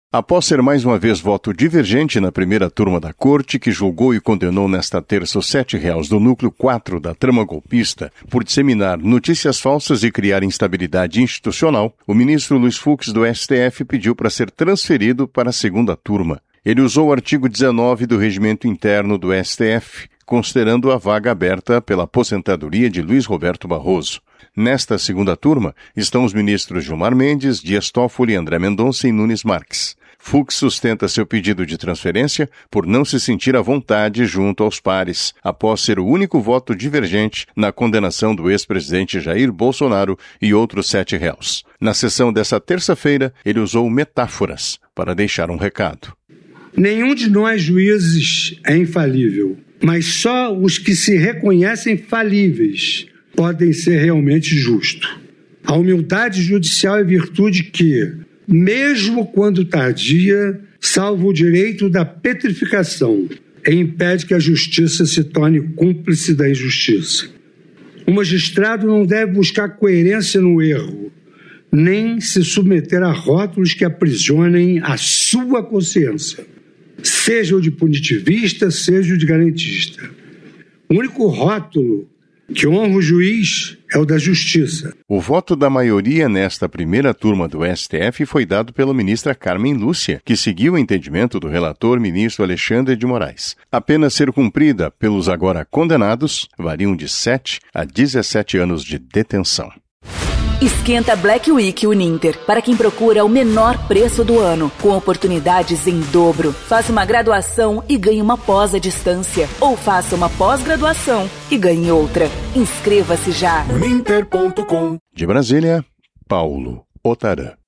Após ser mais uma vez voto divergente na primeira turma da Corte, que julgou e condenou nesta terça os 7 réus do núcleo 4 da trama golpista por disseminar notícias falsas e criar instabilidade institucional, o ministro Luiz Fux do STF pediu para ser transferido para a segunda turma. Ele usou o artigo 19 do Regimento Interno do STF, considerando a vaga aberta pela aposentadoria de Luiz Roberto Barroso. Nesta segunda turma estão os ministros Gilmar Mendes, Dias Toffoli, André Mendonça e Nunes Marques. Fux sustenta seu pedido de transferência por não se sentir à vontade junto aos pares, após ser o único voto divergente na condenação do ex-presidente Jair Bolsonaro e outros 7 réus. Na sessão dessa terça-feira, ele usou metáforas para deixar um recado. Nenhum de nós juízes é infalível, mas só os que se reconhecem falíveis podem ser realmente justos. A humildade judicial é virtude que, mesmo quando tardia, salva o direito da petrificação e impede que a justiça se torne cúmplice da injustiça. O magistrado não deve buscar coerência no erro, nem se submeter a rótulos que aprisionem a sua consciência, seja o de punitivista, seja o de garantista. O único rótulo que honra o juiz é o da justiça. O voto da maioria nesta primeira turma do STF foi dado pela ministra Carmen Lúcia, que seguiu o entendimento do relator ministro Alexandre de Moraes. A pena ser cumprida pelos agora condenados variam de 7 a 17 anos de detenção. Esquenta Black Week Uninter, para quem procura o menor preço do ano, com oportunidades em dobro. Faça uma graduação e ganhe uma pós à distância, ou faça uma pós-graduação e ganhe outra. Inscreva-se já. Uninter.com. De Brasília, Paulo Otarã.